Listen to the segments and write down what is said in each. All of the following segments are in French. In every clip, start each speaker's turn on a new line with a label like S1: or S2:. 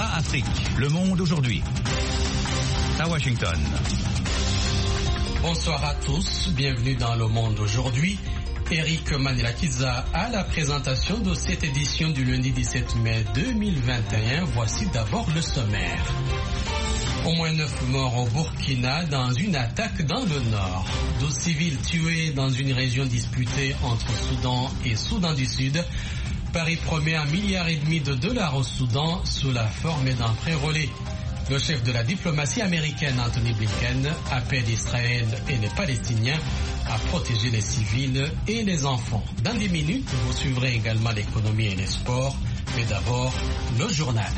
S1: VOA Afrique, Le Monde aujourd'hui. À Washington.
S2: Bonsoir à tous, bienvenue dans Le Monde aujourd'hui. Eric Manilakiza à la présentation de cette édition du lundi 17 mai 2021. Voici d'abord le sommaire. Au moins 9 morts au Burkina dans une attaque dans le nord. 12 civils tués dans une région disputée entre Soudan et Soudan du Sud. Paris promet $1,5 milliard au Soudan sous la forme d'un prêt relais. Le chef de la diplomatie américaine, Anthony Blinken, appelle Israël et les Palestiniens à protéger les civils et les enfants. Dans 10 minutes, vous suivrez également l'économie et les sports. Mais d'abord, le journal.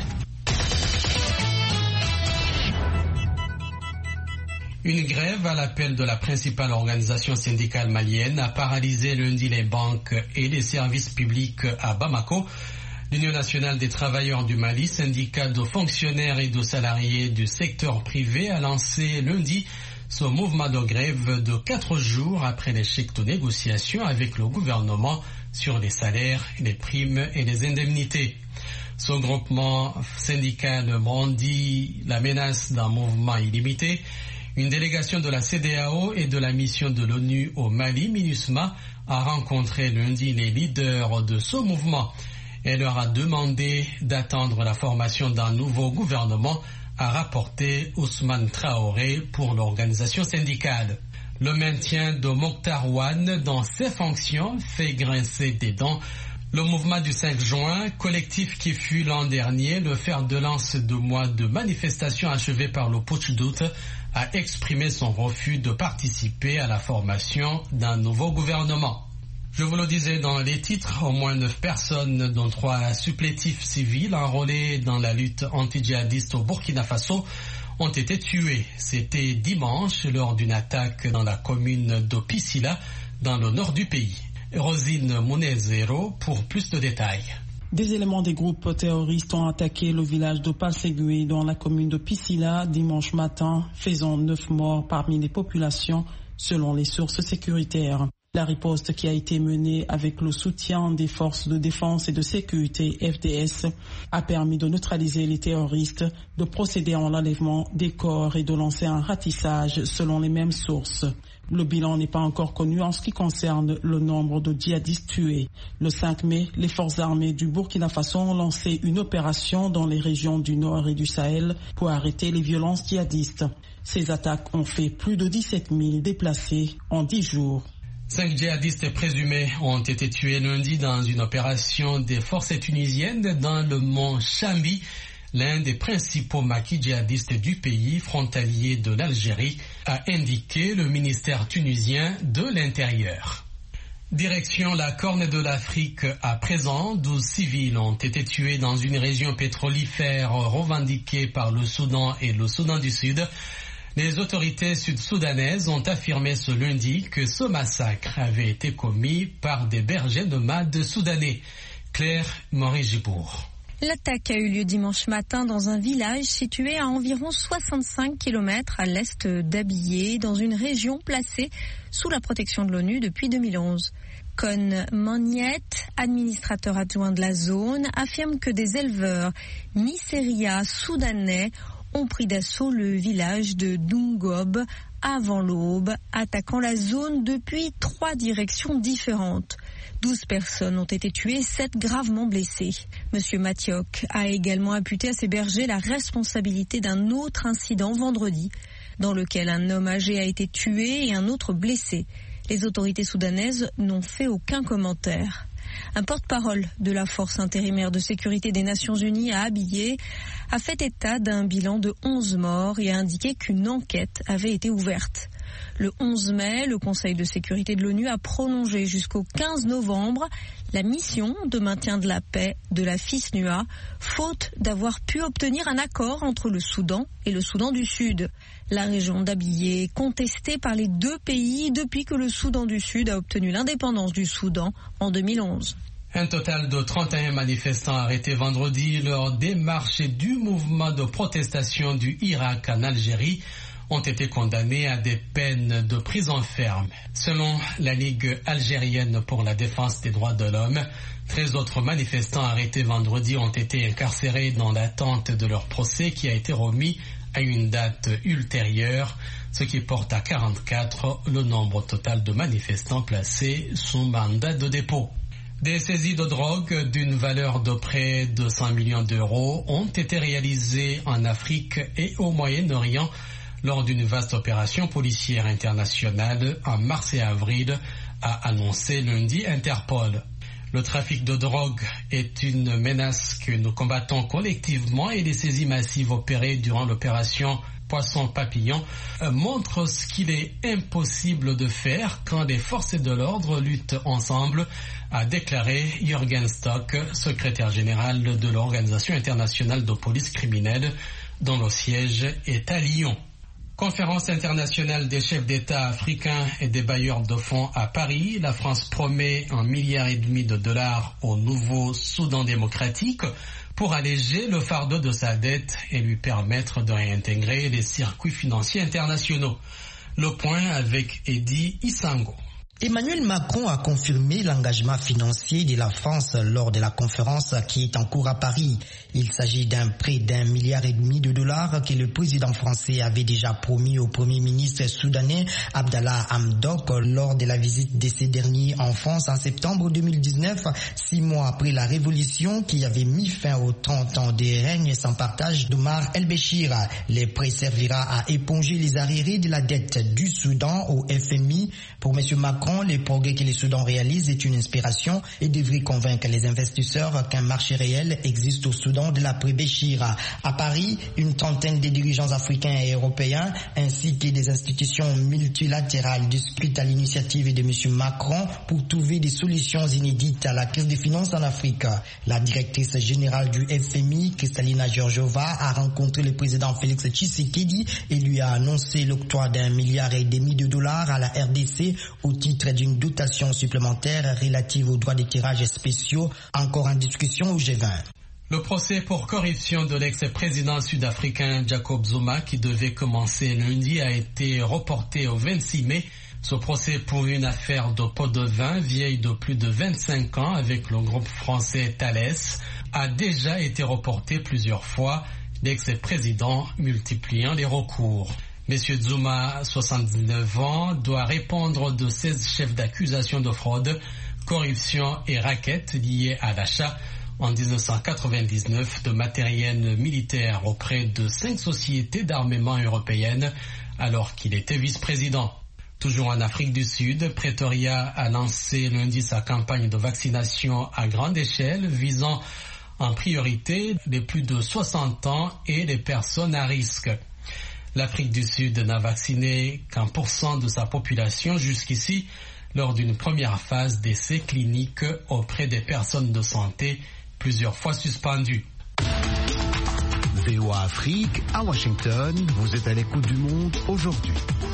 S2: Une grève à l'appel de la principale organisation syndicale malienne a paralysé lundi les banques et les services publics à Bamako. L'Union nationale des travailleurs du Mali, syndicat de fonctionnaires et de salariés du secteur privé, a lancé lundi ce mouvement de grève de 4 jours après l'échec de négociations avec le gouvernement sur les salaires, les primes et les indemnités. Ce groupement syndical brandit la menace d'un mouvement illimité. Une délégation de la CEDEAO et de la mission de l'ONU au Mali, MINUSMA, a rencontré lundi les leaders de ce mouvement. Elle leur a demandé d'attendre la formation d'un nouveau gouvernement, a rapporté Ousmane Traoré pour l'organisation syndicale. Le maintien de Mokhtar Ouane dans ses fonctions fait grincer des dents. Le mouvement du 5 juin, collectif qui fut l'an dernier le fer de lance de mois de manifestations achevées par le putsch d'août, a exprimé son refus de participer à la formation d'un nouveau gouvernement. Je vous le disais dans les titres, au moins 9 personnes, dont 3 supplétifs civils enrôlés dans la lutte anti-djihadiste au Burkina Faso, ont été tués. C'était dimanche lors d'une attaque dans la commune de Pisila, dans le nord du pays. Rosine Mounezero pour plus de détails.
S3: Des éléments des groupes terroristes ont attaqué le village de Palsegué dans la commune de Pisila dimanche matin, faisant 9 morts parmi les populations selon les sources sécuritaires. La riposte qui a été menée avec le soutien des forces de défense et de sécurité FDS a permis de neutraliser les terroristes, de procéder à l'enlèvement des corps et de lancer un ratissage selon les mêmes sources. Le bilan n'est pas encore connu en ce qui concerne le nombre de djihadistes tués. Le 5 mai, les forces armées du Burkina Faso ont lancé une opération dans les régions du Nord et du Sahel pour arrêter les violences djihadistes. Ces attaques ont fait plus de 17 000 déplacés en 10 jours.
S2: 5 djihadistes présumés ont été tués lundi dans une opération des forces tunisiennes dans le mont Chambi, l'un des principaux maquis djihadistes du pays, frontalier de l'Algérie, a indiqué le ministère tunisien de l'Intérieur. Direction la Corne de l'Afrique à présent, 12 civils ont été tués dans une région pétrolifère revendiquée par le Soudan et le Soudan du Sud. Les autorités sud-soudanaises ont affirmé ce lundi que ce massacre avait été commis par des bergers nomades soudanais. Claire Maurice-Gibourg.
S4: L'attaque a eu lieu dimanche matin dans un village situé à environ 65 km à l'est d'Abyei, dans une région placée sous la protection de l'ONU depuis 2011. Con Magnet, administrateur adjoint de la zone, affirme que des éleveurs Miseria soudanais ont pris d'assaut le village de Dungob avant l'aube, attaquant la zone depuis 3 directions différentes. 12 personnes ont été tuées, 7 gravement blessées. Monsieur Mathiok a également imputé à ses bergers la responsabilité d'un autre incident vendredi, dans lequel un homme âgé a été tué et un autre blessé. Les autorités soudanaises n'ont fait aucun commentaire. Un porte-parole de la force intérimaire de sécurité des Nations Unies à Abyei a fait état d'un bilan de 11 morts et a indiqué qu'une enquête avait été ouverte. Le 11 mai, le Conseil de sécurité de l'ONU a prolongé jusqu'au 15 novembre la mission de maintien de la paix de la FISNUA, faute d'avoir pu obtenir un accord entre le Soudan et le Soudan du Sud. La région d'Abyei est contestée par les 2 pays depuis que le Soudan du Sud a obtenu l'indépendance du Soudan en 2011.
S2: Un total de 31 manifestants arrêtés vendredi lors des marches du mouvement de protestation du Irak en Algérie ont été condamnés à des peines de prison ferme. Selon la Ligue algérienne pour la défense des droits de l'homme, 13 autres manifestants arrêtés vendredi ont été incarcérés dans l'attente de leur procès qui a été remis à une date ultérieure, ce qui porte à 44 le nombre total de manifestants placés sous mandat de dépôt. Des saisies de drogue d'une valeur de près de 100 millions d'euros ont été réalisées en Afrique et au Moyen-Orient lors d'une vaste opération policière internationale en mars et avril, a annoncé lundi Interpol. Le trafic de drogue est une menace que nous combattons collectivement et les saisies massives opérées durant l'opération Poisson Papillon montrent ce qu'il est impossible de faire quand les forces de l'ordre luttent ensemble, a déclaré Jürgen Stock, secrétaire général de l'Organisation internationale de police criminelle, dont le siège est à Lyon. Conférence internationale des chefs d'État africains et des bailleurs de fonds à Paris. La France promet $1,5 milliard au nouveau Soudan démocratique pour alléger le fardeau de sa dette et lui permettre de réintégrer les circuits financiers internationaux. Le point avec Eddy Isango.
S5: Emmanuel Macron a confirmé l'engagement financier de la France lors de la conférence qui est en cours à Paris. Il s'agit d'un prêt d'1,5 milliard que le président français avait déjà promis au premier ministre soudanais Abdallah Hamdok lors de la visite de ces derniers en France en septembre 2019, 6 mois après la révolution qui avait mis fin aux 30 ans de règne sans partage d'Omar el-Béchir. Le prêt servira à éponger les arriérés de la dette du Soudan au FMI. Pour M. Macron, le progrès que le Soudan réalise est une inspiration et devrait convaincre les investisseurs qu'un marché réel existe au Soudan de l'après-Béchir. À Paris, une trentaine de dirigeants africains et européens ainsi que des institutions multilatérales discutent à l'initiative de M. Macron pour trouver des solutions inédites à la crise des finances en Afrique. La directrice générale du FMI, Kristalina Georgieva, a rencontré le président Félix Tshisekedi et lui a annoncé l'octroi d'1,5 milliard à la RDC au titre d'une dotation supplémentaire relative aux droits de tirage spéciaux, encore en discussion au G20.
S2: Le procès pour corruption de l'ex-président sud-africain Jacob Zuma, qui devait commencer lundi, a été reporté au 26 mai. Ce procès pour une affaire de pot de vin vieille de plus de 25 ans avec le groupe français Thales a déjà été reporté plusieurs fois, l'ex-président multipliant les recours. Monsieur Zuma, 79 ans, doit répondre de 16 chefs d'accusation de fraude, corruption et racket liés à l'achat en 1999 de matériel militaire auprès de 5 sociétés d'armement européennes alors qu'il était vice-président. Toujours en Afrique du Sud, Pretoria a lancé lundi sa campagne de vaccination à grande échelle visant en priorité les plus de 60 ans et les personnes à risque. L'Afrique du Sud n'a vacciné qu'1% de sa population jusqu'ici lors d'une première phase d'essais cliniques auprès des personnes de santé plusieurs fois suspendues.
S1: VOA Afrique à Washington, vous êtes à l'écoute du monde aujourd'hui.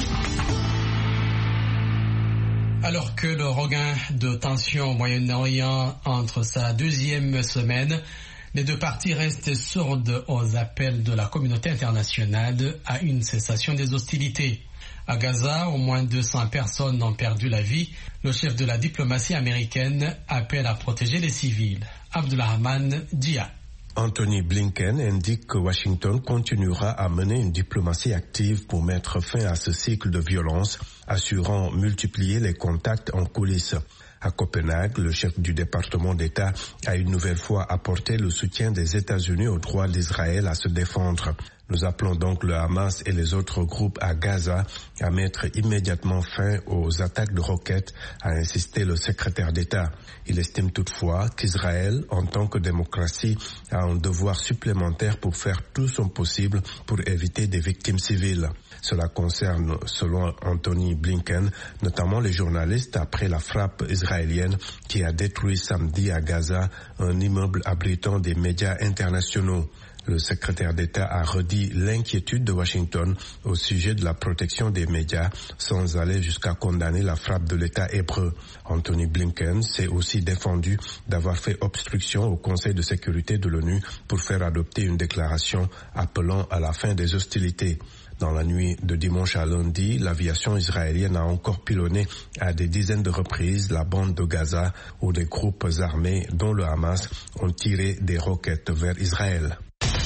S2: Alors que le regain de tension au Moyen-Orient entre sa deuxième semaine, les deux parties restent sourdes aux appels de la communauté internationale à une cessation des hostilités. À Gaza, au moins 200 personnes ont perdu la vie. Le chef de la diplomatie américaine appelle à protéger les civils. Abdulrahman Dia.
S6: Anthony Blinken indique que Washington continuera à mener une diplomatie active pour mettre fin à ce cycle de violence, assurant multiplier les contacts en coulisses. À Copenhague, le chef du département d'État a une nouvelle fois apporté le soutien des États-Unis au droit d'Israël à se défendre. Nous appelons donc le Hamas et les autres groupes à Gaza à mettre immédiatement fin aux attaques de roquettes, a insisté le secrétaire d'État. Il estime toutefois qu'Israël, en tant que démocratie, a un devoir supplémentaire pour faire tout son possible pour éviter des victimes civiles. Cela concerne, selon Anthony Blinken, notamment les journalistes après la frappe israélienne qui a détruit samedi à Gaza un immeuble abritant des médias internationaux. Le secrétaire d'État a redit l'inquiétude de Washington au sujet de la protection des médias sans aller jusqu'à condamner la frappe de l'État hébreu. Anthony Blinken s'est aussi défendu d'avoir fait obstruction au Conseil de sécurité de l'ONU pour faire adopter une déclaration appelant à la fin des hostilités. Dans la nuit de dimanche à lundi, l'aviation israélienne a encore pilonné à des dizaines de reprises la bande de Gaza où des groupes armés, dont le Hamas, ont tiré des roquettes vers Israël.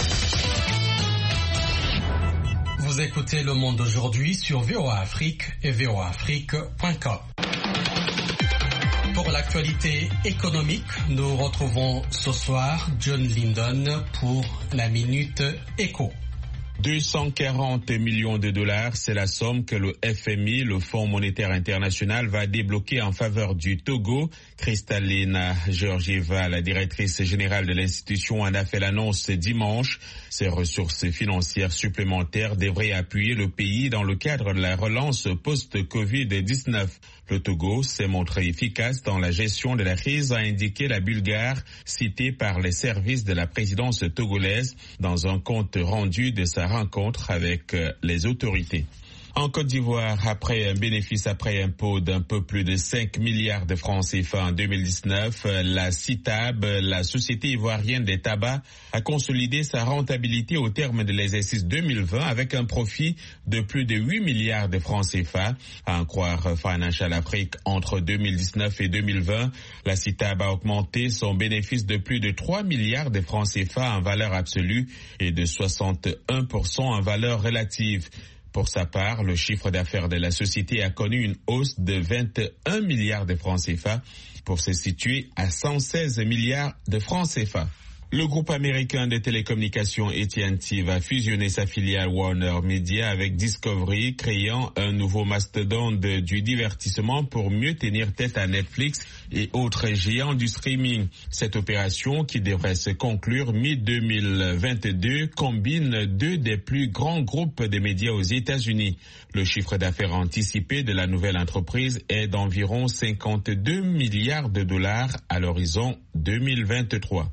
S2: Vous écoutez Le Monde aujourd'hui sur VOA Afrique et voaafrique.com. Pour l'actualité économique, nous retrouvons ce soir John Lindon pour la Minute Éco.
S7: 240 millions de dollars, c'est la somme que le FMI, le Fonds monétaire international, va débloquer en faveur du Togo. Kristalina Georgieva, la directrice générale de l'institution, en a fait l'annonce dimanche. Ces ressources financières supplémentaires devraient appuyer le pays dans le cadre de la relance post-Covid-19. Le Togo s'est montré efficace dans la gestion de la crise, a indiqué la Bulgare, citée par les services de la présidence togolaise dans un compte rendu de sa rencontre avec les autorités. En Côte d'Ivoire, après un bénéfice après impôt d'un peu plus de 5 milliards de francs CFA en 2019, la CITAB, la Société ivoirienne des tabacs, a consolidé sa rentabilité au terme de l'exercice 2020 avec un profit de plus de 8 milliards de francs CFA. À en croire Financial Afrique, entre 2019 et 2020, la CITAB a augmenté son bénéfice de plus de 3 milliards de francs CFA en valeur absolue et de 61% en valeur relative. Pour sa part, le chiffre d'affaires de la société a connu une hausse de 21 milliards de francs CFA pour se situer à 116 milliards de francs CFA. Le groupe américain de télécommunications AT&T va fusionner sa filiale Warner Media avec Discovery, créant un nouveau mastodonte du divertissement pour mieux tenir tête à Netflix et autres géants du streaming. Cette opération, qui devrait se conclure mi-2022, combine deux des plus grands groupes de médias aux États-Unis. Le chiffre d'affaires anticipé de la nouvelle entreprise est d'environ 52 milliards de dollars à l'horizon 2023.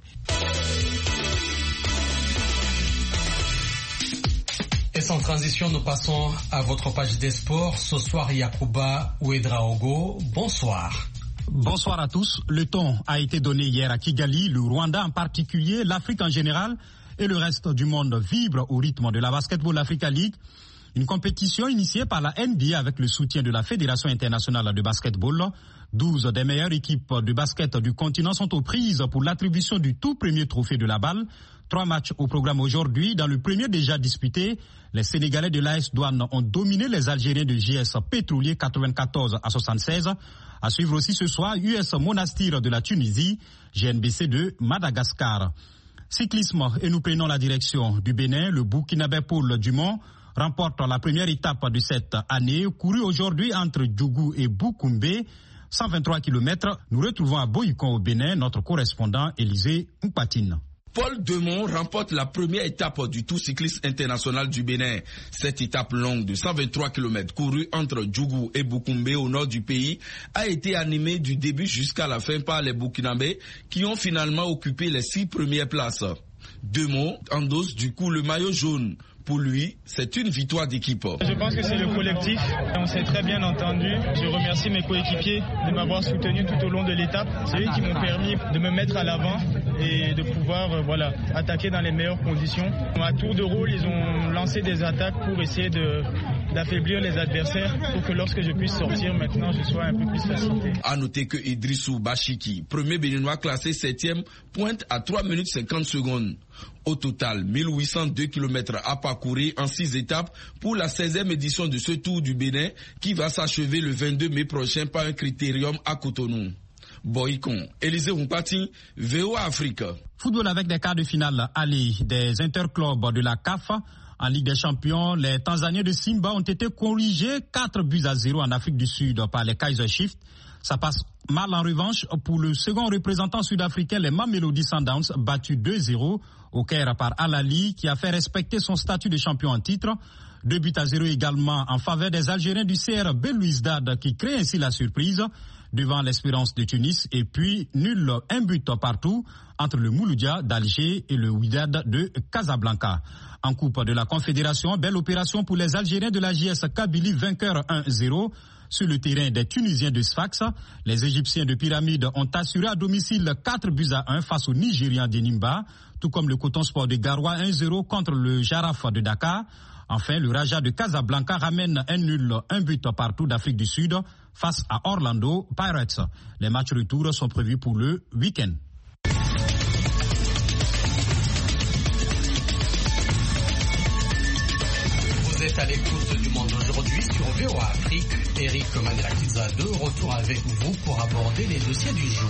S2: Et sans transition, nous passons à votre page des sports. Ce soir, Yacouba Ouedraogo, bonsoir.
S8: Bonsoir à tous. Le ton a été donné hier à Kigali. Le Rwanda en particulier, l'Afrique en général et le reste du monde vibrent au rythme de la Basketball Africa League. Une compétition initiée par la NBA avec le soutien de la Fédération internationale de basketball. 12 des meilleures équipes de basket du continent sont aux prises pour l'attribution du tout premier trophée de la balle. 3 matchs au programme aujourd'hui. Dans le premier déjà disputé, les Sénégalais de l'AS Douane ont dominé les Algériens de JS Pétrolier 94-76. À suivre aussi ce soir, US Monastir de la Tunisie, GNBC de Madagascar. Cyclisme, et nous prenons la direction du Bénin. Le Burkinabé Paul Dumont remporte la première étape de cette année, courue aujourd'hui entre Djougou et Boukoumbe, 123 km. Nous retrouvons à Boyikon au Bénin notre correspondant Élisée Mpatine.
S9: Paul Dumont remporte la première étape du Tour cycliste international du Bénin. Cette étape longue de 123 km courue entre Djougou et Boukoumbe au nord du pays a été animée du début jusqu'à la fin par les Burkinabés qui ont finalement occupé les 6 premières places. Dumont endosse du coup le maillot jaune. Pour lui, c'est une victoire d'équipe.
S10: Je pense que c'est le collectif. On s'est très bien entendu. Je remercie mes coéquipiers de m'avoir soutenu tout au long de l'étape. C'est eux qui m'ont permis de me mettre à l'avant et de pouvoir attaquer dans les meilleures conditions. À tour de rôle, ils ont lancé des attaques pour essayer d'affaiblir les adversaires pour que lorsque je puisse sortir maintenant, je sois un peu plus facilité.
S9: À noter que Idrissou Bachiki, premier béninois classé 7e, pointe à 3 minutes 50 secondes. Au total, 1802 km à parcourir en 6 étapes pour la 16e édition de ce Tour du Bénin qui va s'achever le 22 mai prochain par un critérium à Cotonou. Boyikon, Élisée Mpati, VOA Afrique.
S8: Football avec des quarts de finale aller des interclubs de la CAF. En Ligue des Champions, les Tanzaniens de Simba ont été corrigés 4-0 en Afrique du Sud par les Kaiser Chiefs. Ça passe mal en revanche pour le second représentant sud-africain, les Mamelodi Sundowns, battus 2-0 au Caire par Al-Ali, qui a fait respecter son statut de champion en titre. 2-0 également en faveur des Algériens du CR Belouizdad, qui crée ainsi la surprise devant l'Espérance de Tunis. Et puis, nul, un but partout entre le Mouloudia d'Alger et le Wydad de Casablanca. En Coupe de la Confédération, belle opération pour les Algériens de la JS Kabylie, vainqueurs 1-0. Sur le terrain des Tunisiens de Sfax, les Égyptiens de Pyramide ont assuré à domicile 4-1 face aux Nigérians de Nimba, tout comme le Coton Sport de Garoua 1-0 contre le Jaraf de Dakar. Enfin, le Raja de Casablanca ramène un nul, un but partout d'Afrique du Sud face à Orlando Pirates. Les matchs retour sont prévus pour le week-end.
S2: Vous êtes à l'écoute du Monde aujourd'hui sur VOA Afrique. Eric Manirakiza de retour avec vous pour aborder les dossiers du jour.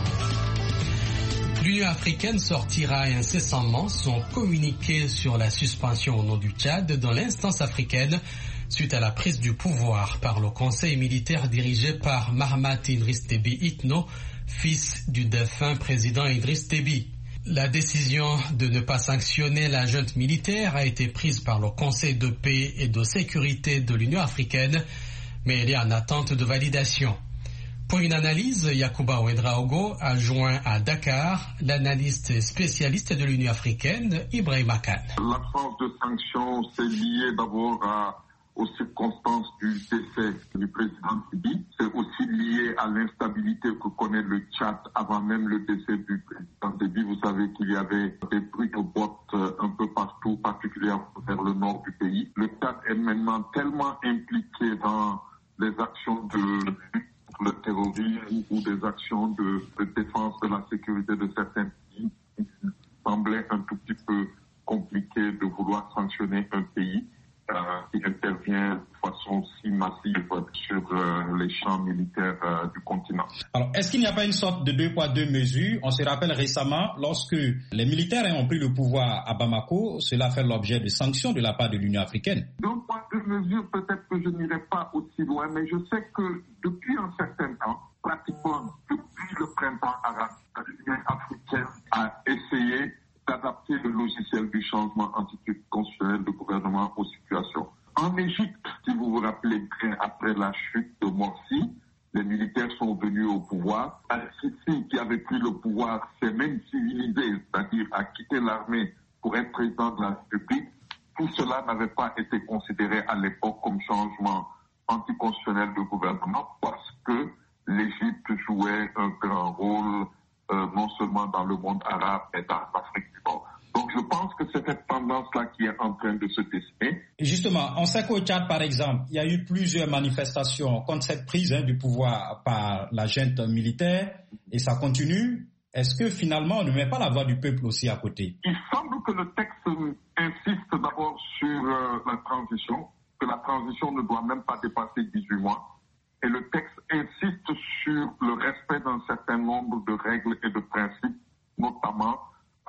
S2: L'Union africaine sortira incessamment son communiqué sur la suspension au nom du Tchad dans l'instance africaine suite à la prise du pouvoir par le conseil militaire dirigé par Mahamat Idriss Déby Itno, fils du défunt président Idriss Déby. La décision de ne pas sanctionner la junte militaire a été prise par le Conseil de paix et de sécurité de l'Union africaine, mais elle est en attente de validation. Pour une analyse, Yacouba Ouedraogo a joint à Dakar l'analyste spécialiste de l'Union africaine, Ibrahima Kane.
S11: L'absence de sanctions, c'est lié d'abord aux circonstances du décès du président Déby. C'est aussi lié à l'instabilité que connaît le Tchad avant même le décès du président Déby. Vous savez qu'il y avait des bruits de bottes un peu partout, particulièrement vers le nord du pays. Le Tchad est maintenant tellement impliqué dans les actions de le terrorisme ou des actions de défense de la sécurité de certains pays. Il semblait un tout petit peu compliqué de vouloir sanctionner un pays qui intervient de façon si massive sur les champs militaires du continent.
S8: Alors, est-ce qu'il n'y a pas une sorte de deux poids, deux mesures? On se rappelle récemment, lorsque les militaires ont pris le pouvoir à Bamako, cela fait l'objet de sanctions de la part de l'Union africaine.
S11: Deux poids, deux mesures, peut-être que je n'irai pas aussi loin, mais je sais que depuis un certain temps, pratiquement depuis le printemps arabe, l'Union africaine a essayé d'adapter le logiciel du changement constitutionnel de gouvernement aux situations. En Égypte, si vous vous rappelez bien, après la chute de Morsi, les militaires sont venus au pouvoir. Al-Sisi, qui avait pris le pouvoir, s'est même civilisé, c'est-à-dire a quitté l'armée pour être président de la République. Tout cela n'avait pas été considéré à l'époque comme changement anticonstitutionnel de gouvernement parce que l'Égypte jouait un grand rôle non seulement dans le monde arabe, mais dans l'Afrique du Nord. Donc je pense que c'est cette tendance-là qui est en train de se dessiner.
S8: Justement, on sait qu'au Tchad, par exemple, il y a eu plusieurs manifestations contre cette prise du pouvoir par la junte militaire, et ça continue. Est-ce que finalement on ne met pas la voix du peuple aussi à côté?
S11: Il semble que le texte insiste d'abord sur la transition, que la transition ne doit même pas dépasser 18 mois. Et le texte insiste sur le respect d'un certain nombre de règles et de principes, notamment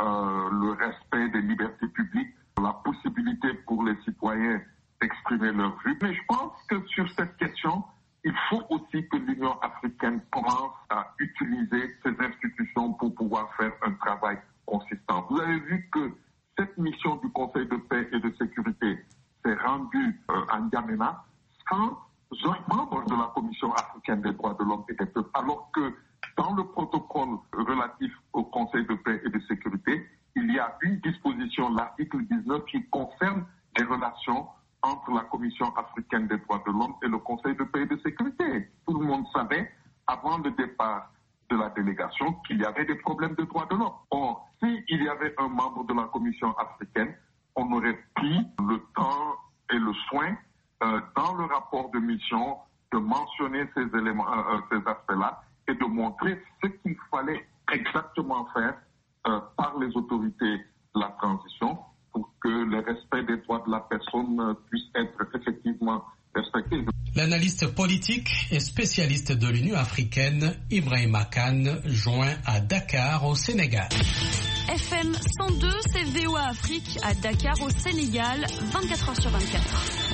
S11: le respect des libertés publiques, la possibilité pour les citoyens d'exprimer leur vue. Mais je pense que sur cette question, il faut aussi que l'Union africaine commence à utiliser ses institutions pour pouvoir faire un travail consistant. Vous avez vu que cette mission du Conseil de paix et de sécurité s'est rendue à N'Djamena sans un membre de la Commission africaine des droits de l'homme et des peuples, alors que dans le protocole relatif au Conseil de paix et de sécurité, il y a une disposition, l'article 19, qui concerne les relations entre la Commission africaine des droits de l'homme et le Conseil de paix et de sécurité. Tout le monde savait, avant le départ de la délégation, qu'il y avait des problèmes de droits de l'homme. Or, s'il y avait un membre de la Commission africaine, on aurait pris le temps et le soin dans le rapport de mission de mentionner ces éléments, ces aspects-là, et de montrer ce qu'il fallait exactement faire par les autorités de la transition pour que le respect des droits de la personne puisse être effectivement respecté.
S2: L'analyste politique et spécialiste de l'Union africaine, Ibrahima Kane, joint à Dakar au Sénégal.
S12: FM 102, c'est VOA Afrique à Dakar au Sénégal, 24h sur 24.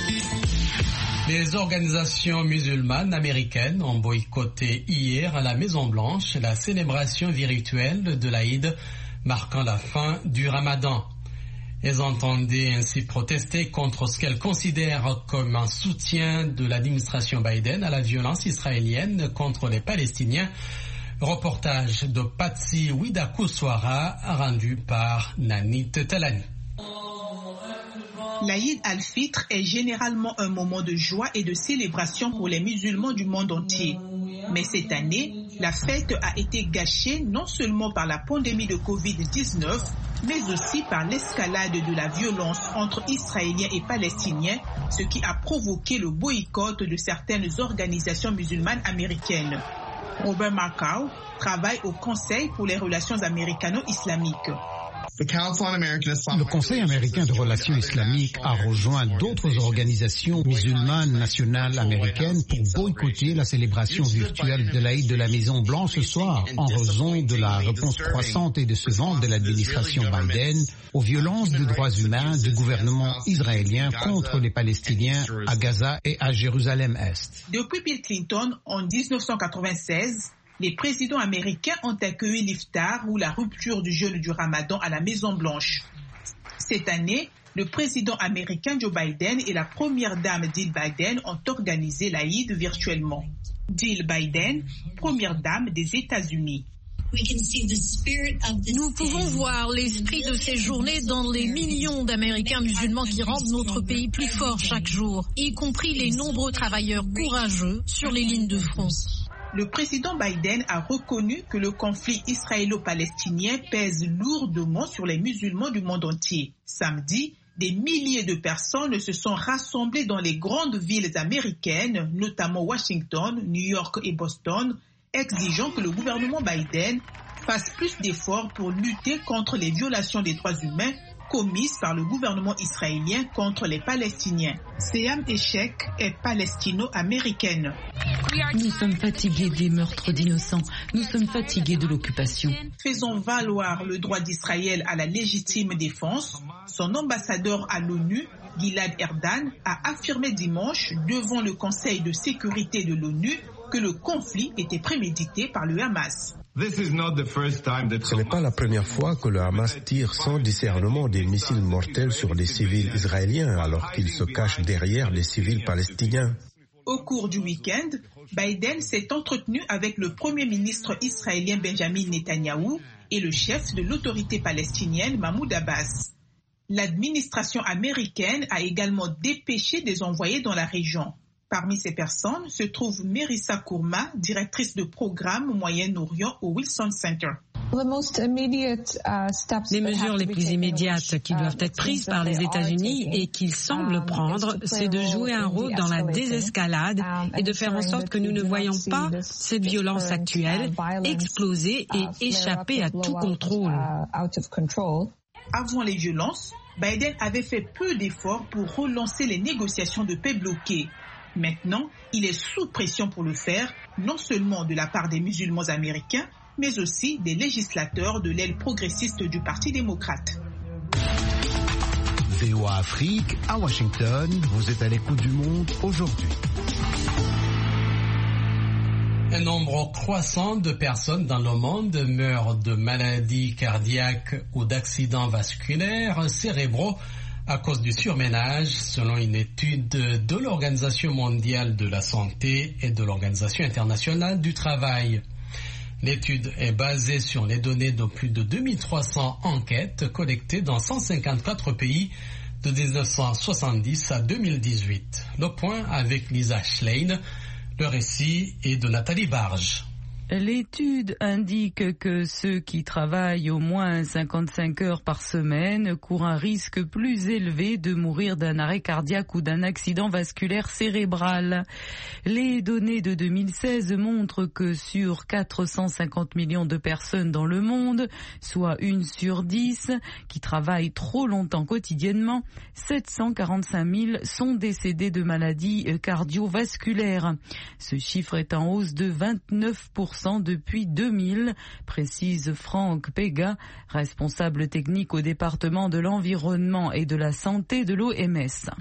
S2: Les organisations musulmanes américaines ont boycotté hier à la Maison-Blanche la célébration virtuelle de l'Aïd marquant la fin du Ramadan. Elles entendaient ainsi protester contre ce qu'elles considèrent comme un soutien de l'administration Biden à la violence israélienne contre les Palestiniens. Reportage de Patsy Widakuswara rendu par Nanit Talani.
S13: L'Aïd al-Fitr est généralement un moment de joie et de célébration pour les musulmans du monde entier. Mais cette année, la fête a été gâchée non seulement par la pandémie de Covid-19, mais aussi par l'escalade de la violence entre Israéliens et Palestiniens, ce qui a provoqué le boycott de certaines organisations musulmanes américaines. Robert Markow travaille au Conseil pour les relations américano-islamiques.
S8: Le Conseil américain de relations islamiques a rejoint d'autres organisations musulmanes nationales américaines pour boycotter la célébration virtuelle de l'Aïd de la Maison Blanche ce soir en raison de la réponse croissante et décevante de l'administration Biden aux violences de droits humains du gouvernement israélien contre les Palestiniens à Gaza et à Jérusalem-Est.
S13: Depuis Bill Clinton en 1996, les présidents américains ont accueilli l'iftar ou la rupture du jeûne du Ramadan à la Maison-Blanche. Cette année, le président américain Joe Biden et la première dame Jill Biden ont organisé l'Aïd virtuellement. Jill Biden, première dame des États-Unis.
S14: Nous pouvons voir l'esprit de ces journées dans les millions d'Américains musulmans qui rendent notre pays plus fort chaque jour, y compris les nombreux travailleurs courageux sur les lignes de front.
S13: Le président Biden a reconnu que le conflit israélo-palestinien pèse lourdement sur les musulmans du monde entier. Samedi, des milliers de personnes se sont rassemblées dans les grandes villes américaines, notamment Washington, New York et Boston, exigeant que le gouvernement Biden fasse plus d'efforts pour lutter contre les violations des droits humains commises par le gouvernement israélien contre les Palestiniens. Seyam Eshek est palestino-américaine.
S15: Nous sommes fatigués des meurtres d'innocents. Nous sommes fatigués de l'occupation.
S13: Faisons valoir le droit d'Israël à la légitime défense. Son ambassadeur à l'ONU, Gilad Erdan, a affirmé dimanche devant le Conseil de sécurité de l'ONU que le conflit était prémédité par le Hamas.
S6: Ce n'est pas la première fois que le Hamas tire sans discernement des missiles mortels sur des civils israéliens alors qu'ils se cachent derrière les civils palestiniens.
S13: Au cours du week-end, Biden s'est entretenu avec le premier ministre israélien Benjamin Netanyahou et le chef de l'autorité palestinienne Mahmoud Abbas. L'administration américaine a également dépêché des envoyés dans la région. Parmi ces personnes se trouve Merissa Kourma, directrice de programme au Moyen-Orient au Wilson Center.
S16: Les mesures les plus immédiates qui doivent être prises par les États-Unis et qu'ils semblent prendre, c'est de jouer un rôle dans la désescalade et de faire en sorte que nous ne voyons pas cette violence actuelle exploser et échapper à tout contrôle.
S13: Avant les violences, Biden avait fait peu d'efforts pour relancer les négociations de paix bloquées. Maintenant, il est sous pression pour le faire, non seulement de la part des musulmans américains, mais aussi des législateurs de l'aile progressiste du Parti démocrate.
S17: VOA Afrique, à Washington, vous êtes à l'écoute du monde aujourd'hui.
S2: Un nombre croissant de personnes dans le monde meurent de maladies cardiaques ou d'accidents vasculaires cérébraux à cause du surménage, selon une étude de l'Organisation mondiale de la santé et de l'Organisation internationale du travail. L'étude est basée sur les données de plus de 2300 enquêtes collectées dans 154 pays de 1970 à 2018. Le point avec Lisa Schlein. Le récit est de Nathalie Barge.
S15: L'étude indique que ceux qui travaillent au moins 55 heures par semaine courent un risque plus élevé de mourir d'un arrêt cardiaque ou d'un accident vasculaire cérébral. Les données de 2016 montrent que sur 450 millions de personnes dans le monde, soit 1 sur 10, qui travaillent trop longtemps quotidiennement, 745 000 sont décédés de maladies cardiovasculaires. Ce chiffre est en hausse de 29% depuis 2000, précise Franck Pega, responsable technique au département de l'environnement et de la santé de l'OMS.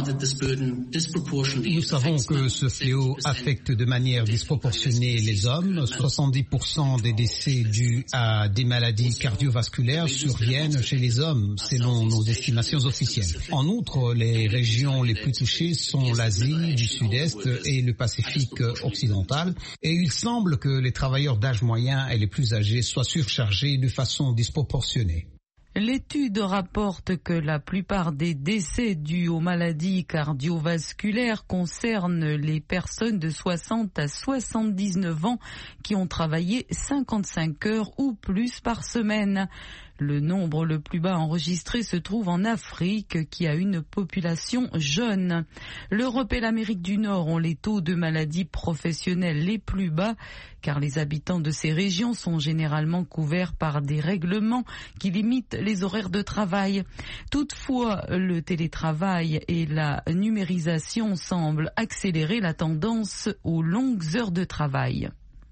S8: Nous savons que ce fléau affecte de manière disproportionnée les hommes. 70% des décès dus à des maladies cardiovasculaires surviennent chez les hommes, selon nos estimations officielles. En outre, les régions les plus touchées sont l'Asie du Sud-Est et le Pacifique occidental, et il semble que les travailleurs d'âge moyen et les plus âgés soient surchargés de façon disproportionnée.
S15: L'étude rapporte que la plupart des décès dus aux maladies cardiovasculaires concernent les personnes de 60 à 79 ans qui ont travaillé 55 heures ou plus par semaine. Le nombre le plus bas enregistré se trouve en Afrique, qui a une population jeune. L'Europe et l'Amérique du Nord ont les taux de maladies professionnelles les plus bas, car les habitants de ces régions sont généralement couverts par des règlements qui limitent les horaires de travail. Toutefois, le télétravail et la numérisation semblent accélérer la tendance aux longues heures de travail.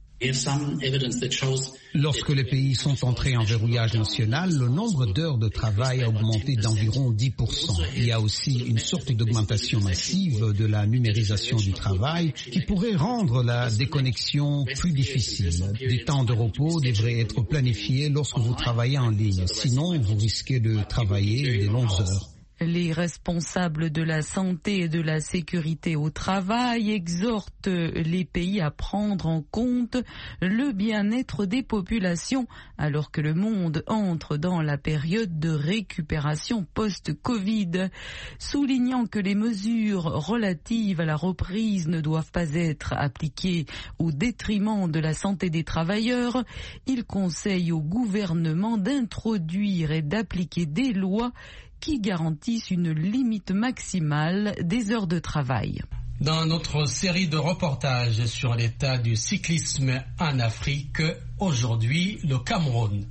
S18: Lorsque les pays sont entrés en verrouillage national, le nombre d'heures de travail a augmenté d'environ 10%. Il y a aussi une sorte d'augmentation massive de la numérisation du travail qui pourrait rendre la déconnexion plus difficile. Des temps de repos devraient être planifiés lorsque vous travaillez en ligne, sinon vous risquez de travailler des longues heures.
S15: Les responsables de la santé et de la sécurité au travail exhortent les pays à prendre en compte le bien-être des populations alors que le monde entre dans la période de récupération post-Covid, soulignant que les mesures relatives à la reprise ne doivent pas être appliquées au détriment de la santé des travailleurs. Il conseille au gouvernement d'introduire et d'appliquer des lois qui garantissent une limite maximale des heures de travail.
S2: Dans notre série de reportages sur l'état du cyclisme en Afrique, aujourd'hui le Cameroun.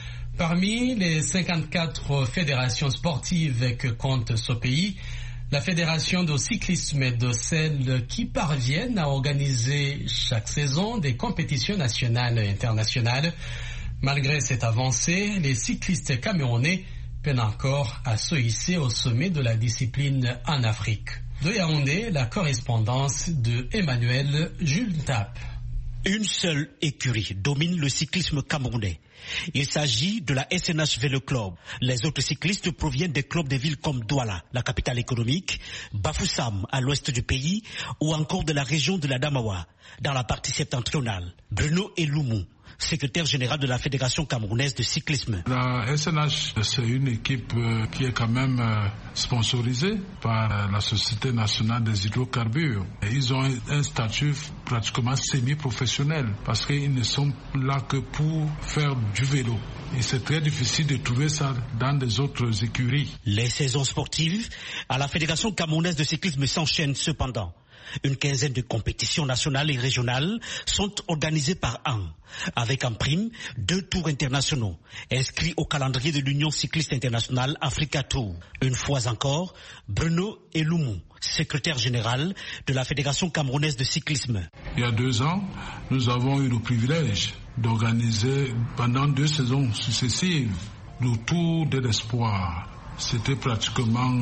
S2: Parmi les 54 fédérations sportives que compte ce pays, la fédération de cyclisme est de celles qui parviennent à organiser chaque saison des compétitions nationales et internationales. Malgré cette avancée, les cyclistes camerounais peinent encore à se hisser au sommet de la discipline en Afrique. De Yaoundé, la correspondance de Emmanuel Jules Tap.
S19: Une seule écurie domine le cyclisme camerounais. Il s'agit de la SNH Vélo Club. Les autres cyclistes proviennent des clubs de villes comme Douala, la capitale économique, Bafoussam, à l'ouest du pays, ou encore de la région de la Damawa, dans la partie septentrionale. Bruno Eloumou, secrétaire général de la Fédération camerounaise de cyclisme.
S20: La SNH, c'est une équipe qui est quand même sponsorisée par la Société nationale des hydrocarbures. Et ils ont un statut pratiquement semi-professionnel parce qu'ils ne sont là que pour faire du vélo. Et c'est très difficile de trouver ça dans des autres écuries.
S19: Les saisons sportives à la Fédération camerounaise de cyclisme s'enchaînent cependant. Une quinzaine de compétitions nationales et régionales sont organisées par an, avec en prime 2 tours internationaux, inscrits au calendrier de l'Union cycliste internationale Africa Tour. Une fois encore, Bruno Eloumou, secrétaire général de la Fédération camerounaise de cyclisme.
S20: Il y a 2 ans, nous avons eu le privilège d'organiser pendant 2 saisons successives le Tour de l'Espoir. C'était pratiquement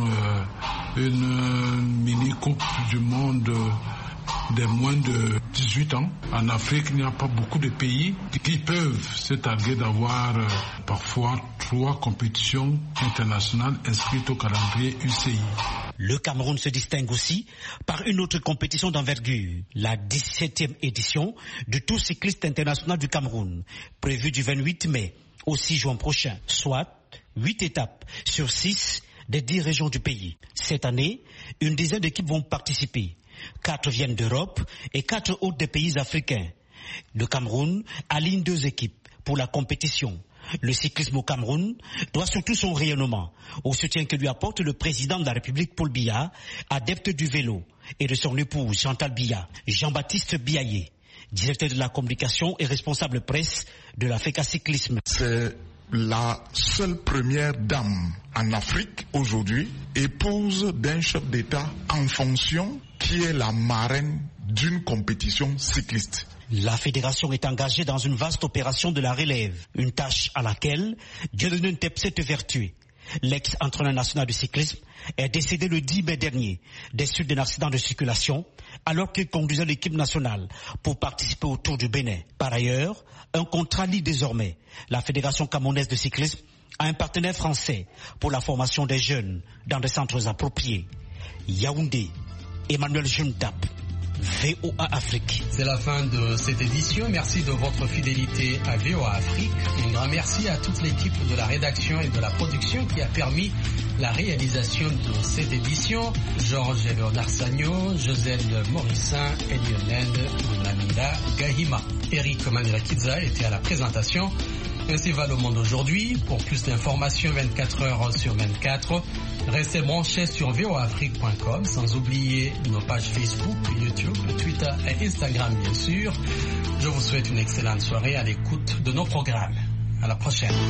S20: une mini-coupe du monde des moins de 18 ans. En Afrique, il n'y a pas beaucoup de pays qui peuvent se targuer d'avoir parfois 3 compétitions internationales inscrites au calendrier UCI.
S19: Le Cameroun se distingue aussi par une autre compétition d'envergure, la 17e édition du Tour cycliste international du Cameroun, prévue du 28 mai au 6 juin prochain, soit 8 étapes sur 6 des 10 régions du pays. Cette année, une dizaine d'équipes vont participer. 4 viennent d'Europe et 4 autres des pays africains. Le Cameroun aligne 2 équipes pour la compétition. Le cyclisme au Cameroun doit surtout son rayonnement au soutien que lui apporte le président de la République Paul Biya, adepte du vélo, et de son épouse Chantal Biya. Jean-Baptiste Biaye, directeur de la communication et responsable presse de la FECA Cyclisme.
S21: C'est la seule première dame en Afrique aujourd'hui, épouse d'un chef d'État en fonction, qui est la marraine d'une compétition cycliste.
S19: La fédération est engagée dans une vaste opération de la relève, une tâche à laquelle Dieudonné Ntep s'est évertué. L'ex-entraîneur national du cyclisme est décédé le 10 mai dernier des suites d'un accident de circulation alors qu'il conduisait l'équipe nationale pour participer au Tour du Bénin. Par ailleurs, un contrat lie désormais la Fédération camerounaise de cyclisme à un partenaire français pour la formation des jeunes dans des centres appropriés. Yaoundé, Emmanuel Juntap, VOA Afrique.
S2: C'est la fin de cette édition. Merci de votre fidélité à VOA Afrique. Un grand merci à toute l'équipe de la rédaction et de la production qui a permis la réalisation de cette édition. Georges Léonard Sagno, Joselle Morissin et Lionel Namila Gahima. Eric Manirakiza était à la présentation. Ainsi va le monde aujourd'hui. Pour plus d'informations 24 heures sur 24, restez branchés sur voafrique.com, sans oublier nos pages Facebook, YouTube, Twitter et Instagram bien sûr. Je vous souhaite une excellente soirée à l'écoute de nos programmes. À la prochaine.